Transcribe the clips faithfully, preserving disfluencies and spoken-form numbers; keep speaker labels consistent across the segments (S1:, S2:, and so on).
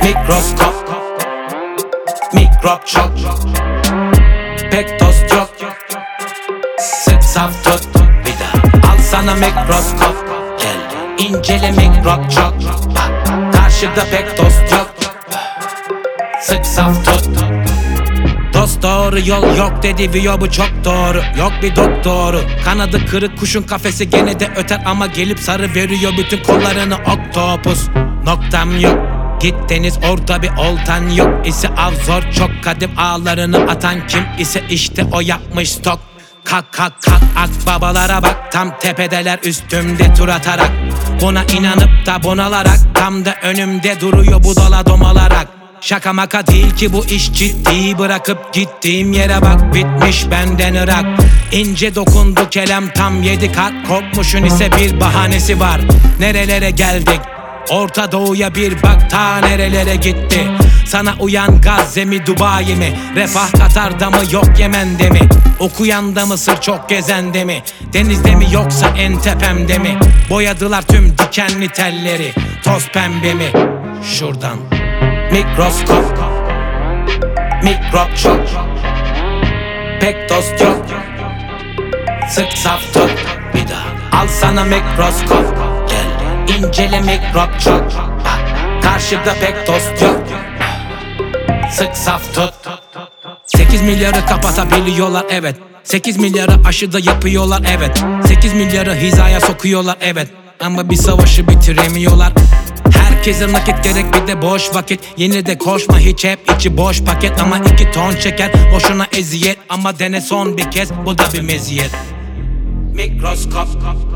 S1: Mikroskop, mikrop çok, pek dost yok. Sık saf tut, bir daha al sana mikroskop. Gel incele mikrop çok, bak karşıda pek dost yok. Sık saf tut. Dost doğru yol yok dedi Viyo, bu çok doğru. Yok bir doktoru, kanadı kırık kuşun kafesi gene de öter ama gelip sarı veriyor bütün kollarını oktopus. Noktam yok, git deniz orada bir oltan yok ise av zor çok. Kadim ağlarını atan kim ise işte o yapmış stok. Kalk kalk kalk akbabalara bak, tam tepedeler üstümde tur atarak. Buna inanıp da bunalarak tam da önümde duruyor budala domalarak. Şaka maka değil ki bu iş ciddi, bırakıp gittiğim yere bak bitmiş benden Irak. İnce dokundu kelam tam yedi kat, kopmuşun ise bir bahanesi var. Nerelere geldik, Orta Doğu'ya bir bak ta nerelere gitti. Sana uyan Gazze mi Dubai mi, Refah Katar'da mı yok Yemen'de mi, okuyanda Mısır çok gezende mi, denizde mi yoksa en tepemde mi. Boyadılar tüm dikenli telleri, toz pembe mi. Şuradan mikroskop, mikrop çok, pek dost yok. Sık saf tut, bir daha al sana mikroskop. Gel incele mikrop çok, bak karşıda pek dost yok. Sık saf tut. Sekiz milyarı kapatabiliyorlar evet, sekiz milyarı aşıda yapıyorlar evet, sekiz milyarı hizaya sokuyorlar evet, ama bir savaşı bitiremiyorlar. Herkese nakit gerek bir de boş vakit, yine de koşma hiç, hep içi boş paket ama iki ton çeker boşuna eziyet. Ama dene son bir kez, bu da bir meziyet. Mikroskop,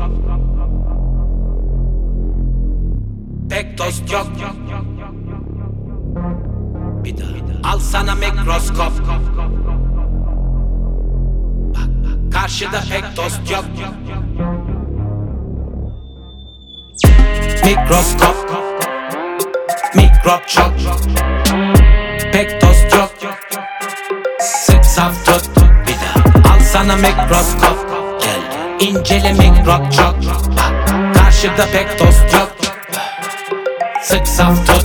S1: pek dost yok. Bir daha al sana mikroskop. Bak bak karşıda pek dost yok. Mikroskop, mikrop çok, pek dost yok. Sık saf tut, bir daha al sana mikroskop. Gel incele mikrop çok, bak karşıda pek dost yok. Sık saf tut.